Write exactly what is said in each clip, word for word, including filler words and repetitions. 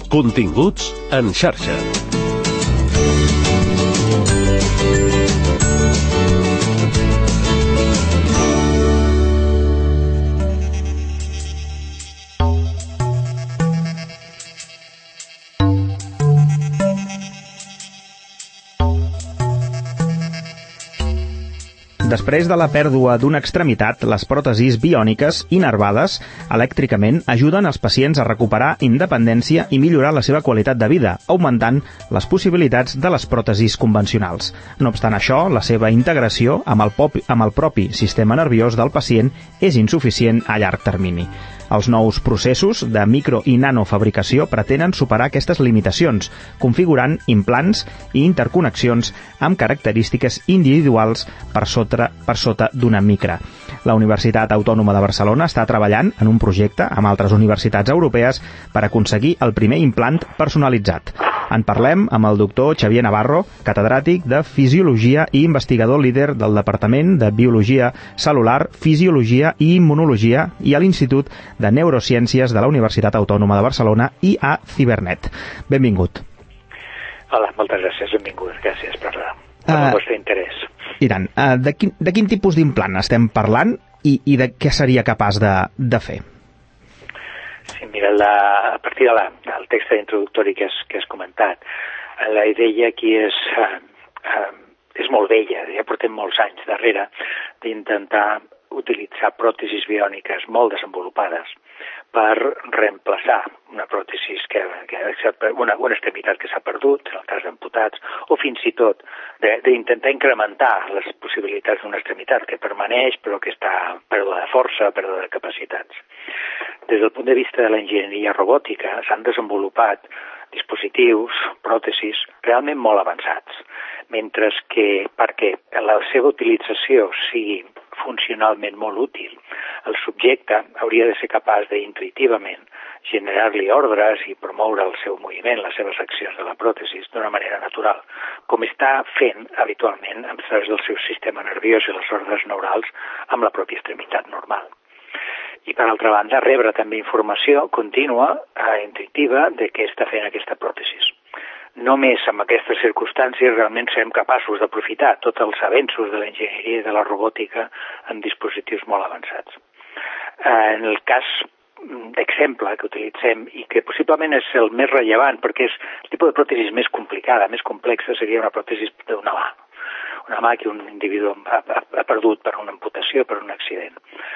Continguts en xarxa. Després de la pèrdua d'una extremitat, les pròtesis biòniques innervades elèctricament ajuden els pacients a recuperar independència i millorar la seva qualitat de vida, augmentant les possibilitats de les pròtesis convencionals. No obstant això, la seva integració amb el, pop, amb el propi sistema nerviós del pacient és insuficient a llarg termini. Els nous processos de micro- i nanofabricació pretenen superar aquestes limitacions, configurant implants i interconnexions amb característiques individuals per sota, per sota d'una micra. La Universitat Autònoma de Barcelona està treballant en un projecte amb altres universitats europees per aconseguir el primer implant personalitzat. En parlem amb el doctor Xavier Navarro, catedràtic de Fisiologia i investigador líder del Departament de Biologia Celular, Fisiologia i Immunologia i a l'Institut de Neurociències de la Universitat Autònoma de Barcelona i a Cibernet. Benvingut. Hola, moltes gràcies, benvingut. Gràcies per, per uh, el vostre interès. I tant, uh, de, quin, de quin tipus d'implant estem parlant i, i de què seria capaç de, de fer? Sí, mira, la, a partir de la, del text introductori que has, que has comentat, la idea aquí és, uh, uh, és molt vella, ja portem molts anys darrere d'intentar utilitzar pròtesis biòniques molt desenvolupades per reemplaçar una pròtesis que, que una, una extremitat que s'ha perdut, en el cas d'amputats, o fins i tot d'intentar incrementar les possibilitats d'una extremitat que permaneix però que està pèrdua de força, pèrdua de capacitats. Des del punt de vista de l'enginyeria robòtica s'han desenvolupat dispositius, pròtesis, realment molt avançats, mentre que perquè la seva utilització sigui funcionalment molt útil, el subjecte hauria de ser capaç d'intuïtivament generar-li ordres i promoure el seu moviment, les seves accions de la pròtesis d'una manera natural, com està fent habitualment a través del seu sistema nerviós i les ordres neurals amb la pròpia extremitat normal. I, per altra banda, rebre també informació contínua, eh, intuïtiva, de què està fent aquesta pròtesis. Només amb aquestes circumstàncies realment serem capaços d'aprofitar tots els avenços de l'enginyeria i de la robòtica en dispositius molt avançats. Eh, en el cas d'exemple que utilitzem i que possiblement és el més rellevant perquè és el tipus de pròtesis més complicada, més complexa, seria una pròtesis d'una mà. Una mà que un individu ha, ha, ha perdut per una amputació, per un accident.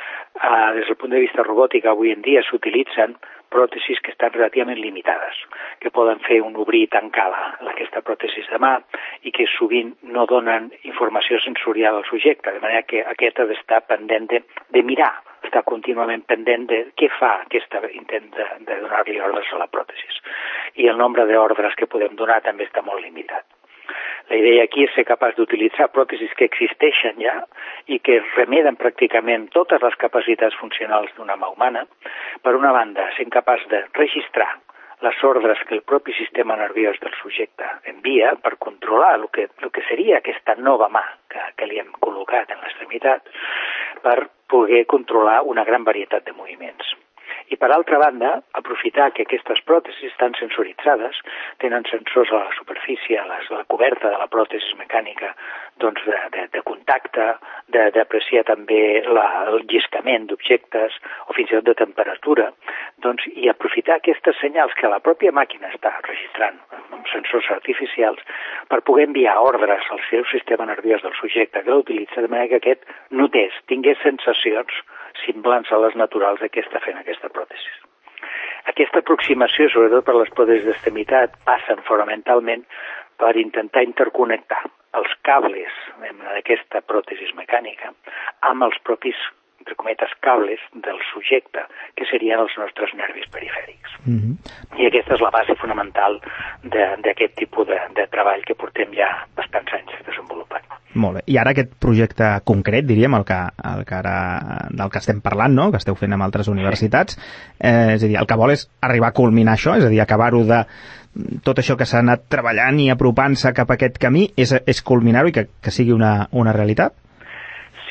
Uh, des del punt de vista robòtic, avui en dia s'utilitzen pròtesis que estan relativament limitades, que poden fer un obrir i tancar la, aquesta pròtesis de mà i que sovint no donen informació sensorial al subjecte, de manera que aquest ha d'estar pendent de, de mirar, està contínuament pendent de què fa aquest intent de, de donar-li ordres a la pròtesis. I el nombre d'ordres que podem donar també està molt limitat. La idea aquí és ser capaç d'utilitzar pròtesis que existeixen ja i que remeden pràcticament totes les capacitats funcionals d'una mà humana. Per una banda, sent capaç de registrar les ordres que el propi sistema nerviós del subjecte envia per controlar el que, el que seria aquesta nova mà que, que li hem col·locat en l'extremitat, per poder controlar una gran varietat de moviments. I, per altra banda, aprofitar que aquestes pròtesis estan sensoritzades, tenen sensors a la superfície, a la, a la coberta de la pròtesi mecànica, doncs de, de, de contacte, d'apreciar també la, el lliscament d'objectes o fins i tot de temperatura, doncs, i aprofitar aquestes senyals que la pròpia màquina està registrant amb sensors artificials per poder enviar ordres al seu sistema nerviós del subjecte que l'utilitza, de manera que aquest notés, tingués sensacions semblants a les naturals de què està fent aquesta pròtesis. Aquesta aproximació, sobretot per les pròtesis d'extremitat, passen fonamentalment per intentar interconnectar els cables d'aquesta pròtesis mecànica amb els propis, entre cometes, cables del subjecte, que serien els nostres nervis perifèrics. Mm-hmm. I aquesta és la base fonamental d'aquest tipus de, de treball que portem ja bastants anys desenvolupant. Molt bé. I ara aquest projecte concret, diríem, el que, el que ara, del que estem parlant, no?, que esteu fent amb altres universitats, eh, és a dir, el que vol és arribar a culminar això, és a dir, acabar-ho de tot això que s'ha anat treballant i apropant-se cap a aquest camí, és, és culminar-ho i que, que sigui una, una realitat? Sí,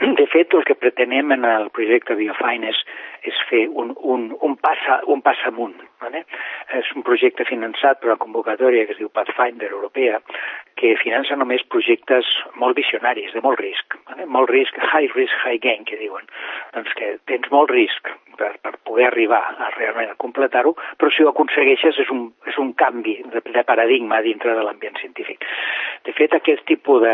de fet, el que pretenem en el projecte Biofine és, és fer un, un, un, passa, un pas amunt. Vale? És un projecte finançat per una convocatòria que es diu Pathfinder Europea, que finança només projectes molt visionaris, de molt risc. Vale? Molt risc, high risk, high gain, que diuen. Doncs que tens molt risc per, per poder arribar a realment a completar-ho, però si ho aconsegueixes és un, és un canvi de, de paradigma dintre de l'ambient científic. De fet, aquest tipus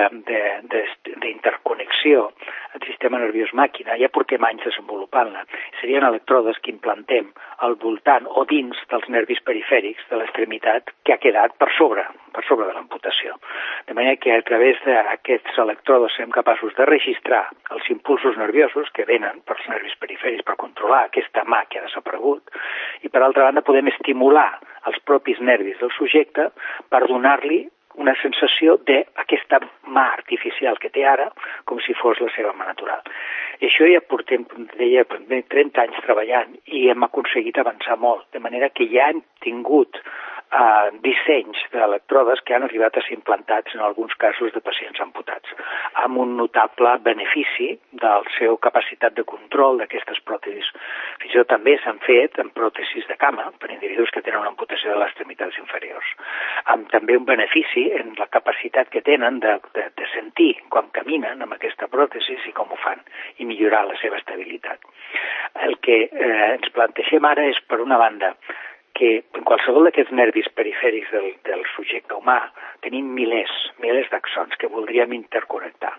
d'interconnexió al sistema nerviós màquina ja portem anys desenvolupant-la. Serien electrodes que implantem al voltant o dins dels nervis perifèrics de l'extremitat que ha quedat per sobre, per sobre de l'amputació. De manera que a través d'aquests electrodes serem capaços de registrar els impulsos nerviosos que venen pels nervis perifèrics per controlar aquesta mà que ha desaparegut i, per altra banda, podem estimular els propis nervis del subjecte per donar-li una sensació d'aquesta mà artificial que té ara, com si fos la seva mà natural. I això ja portem, deia, trenta anys treballant i hem aconseguit avançar molt, de manera que ja hem tingut Uh, dissenys d'electrodes que han arribat a ser implantats en alguns casos de pacients amputats, amb un notable benefici de la seva capacitat de control d'aquestes pròtesis. Fins i tot també s'han fet en pròtesis de cama per individus que tenen una amputació de les extremitats inferiors, amb també un benefici en la capacitat que tenen de, de, de sentir quan caminen amb aquesta pròtesis i com ho fan, i millorar la seva estabilitat. El que eh, ens plantegem ara és, per una banda, que en qualsevol d'aquests nervis perifèrics del, del subjecte humà tenim milers, milers d'axons que voldríem interconnectar.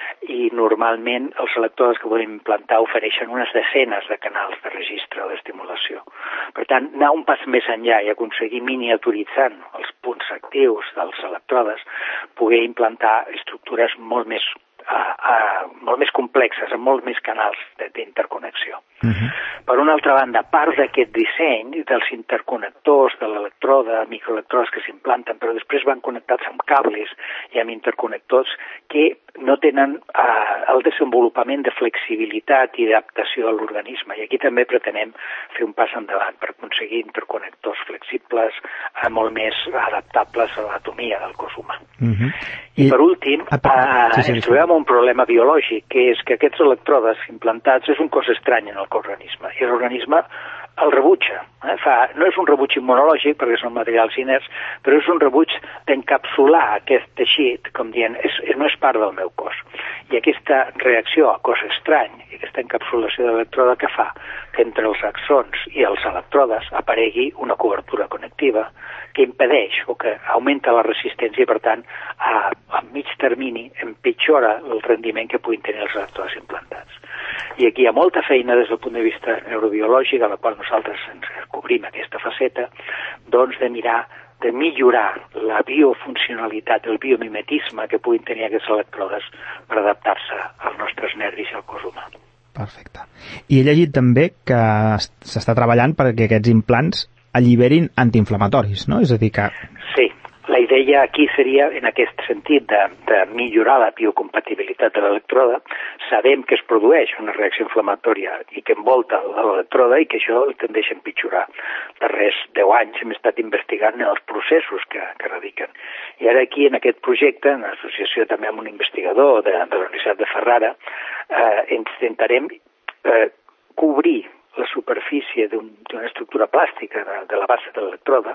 I normalment els electrodes que volem implantar ofereixen unes desenes de canals de registre o d'estimulació. Per tant, anar un pas més enllà i aconseguir miniaturitzant els punts actius dels electrodes, poder implantar estructures molt més A, a, molt més complexes, amb molts més canals d'interconnexió. Uh-huh. Per una altra banda, part d'aquest disseny dels interconnectors de l'electroda, microelectrodes que s'implanten, però després van connectats amb cables i amb interconnectors que no tenen uh, el desenvolupament de flexibilitat i d'adaptació a l'organisme. I aquí també pretenem fer un pas endavant per aconseguir interconnectors flexibles uh, molt més adaptables a l'anatomia del cos humà. Uh-huh. I, I per últim, uh, sí, sí, ens trobem un problema biològic, que és que aquests electrodes implantats és un cos estrany en el organisme, i l'organisme el rebutja. Eh? Fa, no és un rebuig immunològic, perquè són materials inerts, però és un rebuig d'encapsular aquest teixit, com dient, és, no és part del meu cos. I aquesta reacció a cos estrany, i aquesta encapsulació de l'electroda que fa que entre els axons i els electrodes aparegui una cobertura connectiva que impedeix o que augmenta la resistència i, per tant, a, a mig termini empitjora el rendiment que puguin tenir els electrodes implantats. I aquí hi ha molta feina des del punt de vista neurobiològic, a la qual nosaltres ens cobrim aquesta faceta, doncs de mirar de millorar la biofuncionalitat, el biomimetisme que puguin tenir aquests electrodes per adaptar-se als nostres nervis i al cos humà. Perfecte. I he llegit també que s'està treballant perquè aquests implants alliberin antiinflamatoris, no? És a dir que... Sí. La idea aquí seria, en aquest sentit, de, de millorar la biocompatibilitat de l'electroda. Sabem que es produeix una reacció inflamatòria i que envolta l'electroda i que això el tendeix a empitjorar. Darrers deu anys hem estat investigant els processos que, que radiquen. I ara aquí, en aquest projecte, en associació també amb un investigador de, de la Universitat de Ferrara, eh, ens intentarem eh, cobrir la superfície d'una un, estructura plàstica de, de la base de l'electroda,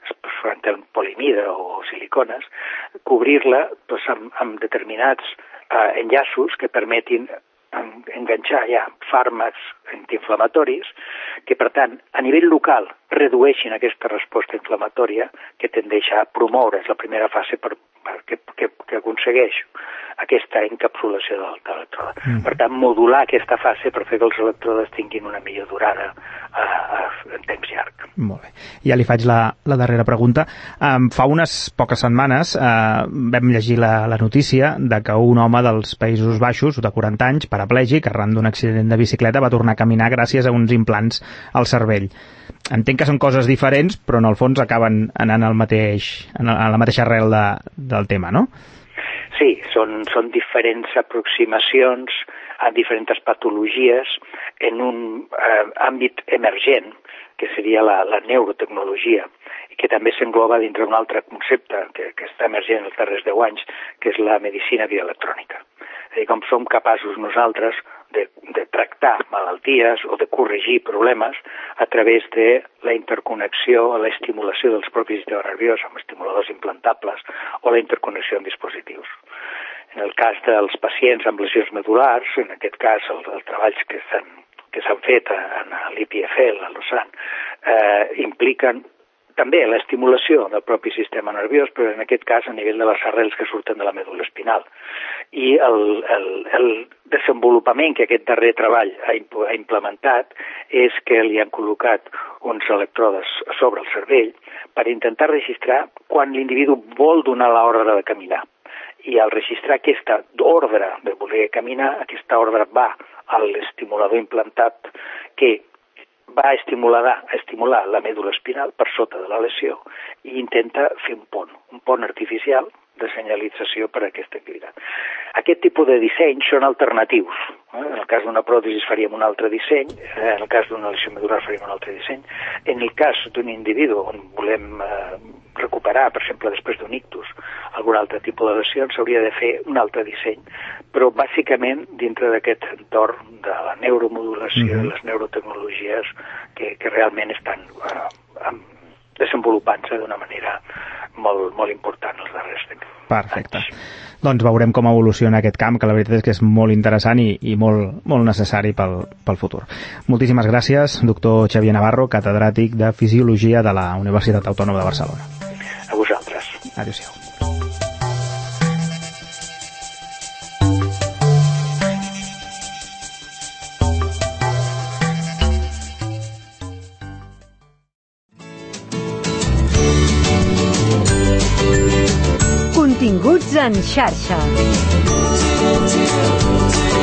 en polimida o silicones, cobrir-la doncs, amb, amb determinats eh, enllaços que permetin en, enganxar ja fàrmacs antiinflamatoris que, per tant, a nivell local redueixin aquesta resposta inflamatòria que tendeix a promoure, és la primera fase per, per, que, que, que aconsegueix aquesta encapsulació de l'electroda. Mm. Per tant, modular aquesta fase per fer que els electrodes tinguin una millor durada a, a, en temps llarg. Molt bé. Ja li faig la, la darrera pregunta. Um, fa unes poques setmanes uh, vam llegir la, la notícia de que un home dels Països Baixos, de quaranta anys, paraplègic, arran d'un accident de bicicleta, va tornar a caminar gràcies a uns implants al cervell. Entenc que són coses diferents, però en el fons acaben anant al mateix, a la mateixa arrel de, del tema, no? Sí, són, són diferents aproximacions a diferents patologies en un eh, àmbit emergent, que seria la, la neurotecnologia, que també s'engloba dintre d'un altre concepte que, que està emergent els darrers deu anys, que és la medicina bioelectrònica. És a dir, com som capaços nosaltres de, de tractar malalties o de corregir problemes a través de la interconnexió o l'estimulació dels propis sistemes nerviós amb estimuladors implantables o la interconnexió amb dispositius. En el cas dels pacients amb lesions medul·lars, en aquest cas els, els treballs que s'han que s'han fet en l'I P F L, a Lausanne, eh, impliquen també l'estimulació del propi sistema nerviós, però en aquest cas a nivell de les arrels que surten de la medul·la espinal. I el, el, el desenvolupament que aquest darrer treball ha, ha implementat és que li han col·locat uns electrodes sobre el cervell per intentar registrar quan l'individu vol donar l'ordre de caminar. I al registrar aquesta ordre de voler caminar, aquesta ordre va a l'estimulador implantat que va estimular, estimular la mèdula espinal per sota de la lesió i intenta fer un pont, un pont artificial de senyalització per a aquesta activitat. Aquest tipus de dissenys són alternatius. En el cas d'una pròtesi faríem un altre disseny, en el cas d'una lesió medular faríem un altre disseny. En el cas d'un individu on volem eh, recuperar, per exemple, després d'un ictus, algun altre tipus de lesió, s'hauria de fer un altre disseny, però bàsicament dintre d'aquest entorn de la neuromodulació i mm-hmm. les neurotecnologies que, que realment estan eh, desenvolupant-se d'una manera molt, molt important els darrers temps. Perfecte. Doncs veurem com evoluciona aquest camp, que la veritat és que és molt interessant i, i molt, molt necessari pel, pel futur. Moltíssimes gràcies, doctor Xavier Navarro, catedràtic de Fisiologia de la Universitat Autònoma de Barcelona. A vosaltres. Adéu-siau. Continguts en xarxa.